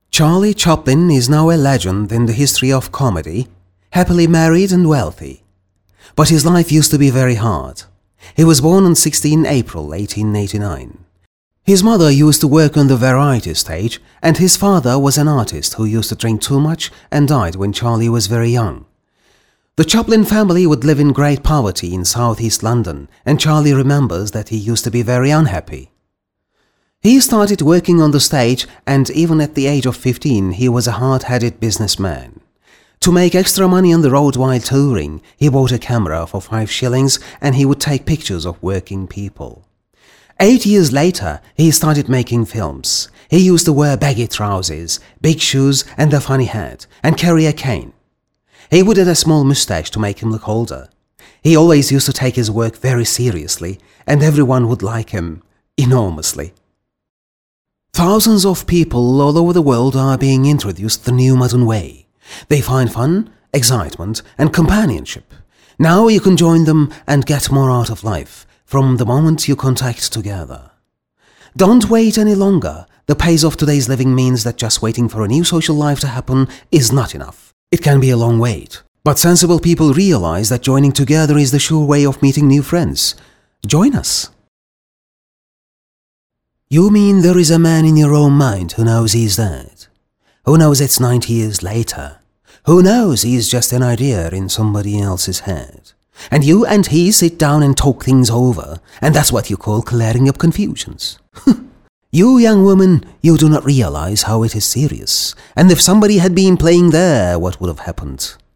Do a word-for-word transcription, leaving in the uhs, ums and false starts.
Charlie Chaplin is now a legend in the history of comedy, happily married and wealthy. But his life used to be very hard. He was born on the sixteenth of April eighteen eighty-nine. His mother used to work on the variety stage, and his father was an artist who used to drink too much and died when Charlie was very young. The Chaplin family would live in great poverty in southeast London, and Charlie remembers that he used to be very unhappy. He started working on the stage, and even at the age of fifteen he was a hard-headed businessman. To make extra money on the road while touring, he bought a camera for five shillings and he would take pictures of working people. Eight years later, he started making films. He used to wear baggy trousers, big shoes and a funny hat, and carry a cane. He would add a small moustache to make him look older. He always used to take his work very seriously, and everyone would like him enormously. Thousands of people all over the world are being introduced the new modern way. They find fun, excitement, and companionship. Now you can join them and get more out of life from the moment you contact together. Don't wait any longer. The pace of today's living means that just waiting for a new social life to happen is not enough. It can be a long wait. But sensible people realize that joining together is the sure way of meeting new friends. Join us. You mean there is a man in your own mind who knows he's dead? Who knows it's ninety years later? Who knows he's just an idea in somebody else's head? And you and he sit down and talk things over, and that's what you call clearing up confusions. You, young woman, you do not realize how it is serious, and if somebody had been playing there, what would have happened?